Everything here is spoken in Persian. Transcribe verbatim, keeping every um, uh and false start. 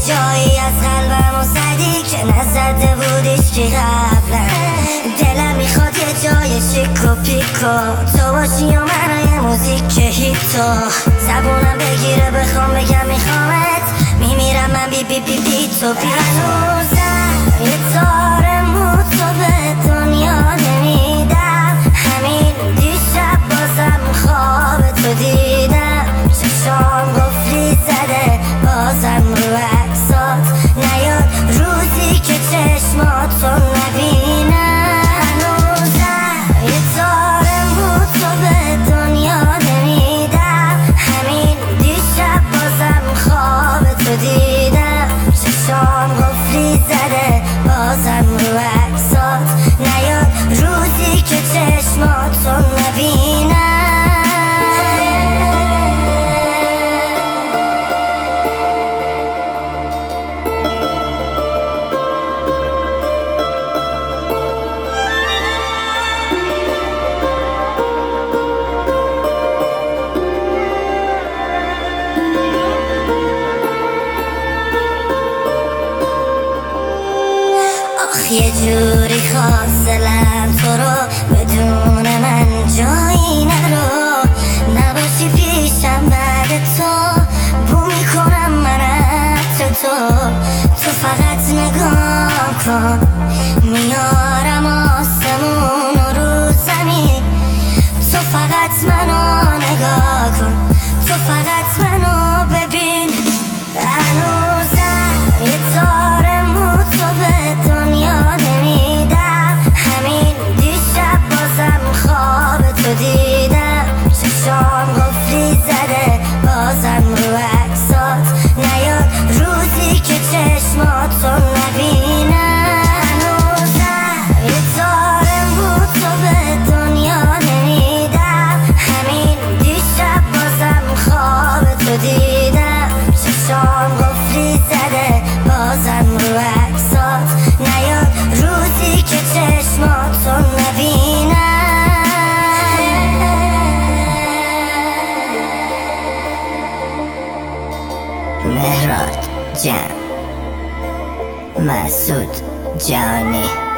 جایی از قلبم و زدی که نزده بودیش که قبلا. دلم میخواد یه جای شیک و پیکو تو باشی و من یه موزیک هیتو زبونم بگیره بخوام بگم میخوامت میمیرم من بی بی بی بی تو بی هنوزم یه تار مو تو به دنیا نمیدم. همین دیشب بازم خواب تو دیدم. چشام قفلی زده بازم رو عکسات نیاد روزی که چشماتو نبینم. هنوزم یه تار مو تو به دنیا نمیدم. همین دیشب بازم خواب تو دیدم. چشام قفلی زده بازم رو عکسات نیاد روزی که چشماتو نبینم. یه جوری خواست دلم تو رو بدون من جایی نرو نباشی پیشم بعد تو بو میکنم من از تو. تو فقط نگاه کن میارم آسمون و رو زمین. تو فقط منو نگاه کن تو فقط منو ببین. هنوزم یه تار مو تو به دنیا نمیدم. همین دیشب بازم خواب تو دیدم. چشام قفلی زده بازم رو عکسات نیاد روزی که چشماتو نبینم. هنوزم یه تار مو تو به دنیا نمیدم. همین دیشب بازم خواب تو دیدم. چشام قفلی زده بازم رو عکسات نیاد روزی که چشماتو نبینم. مهراد جان مسعود جانی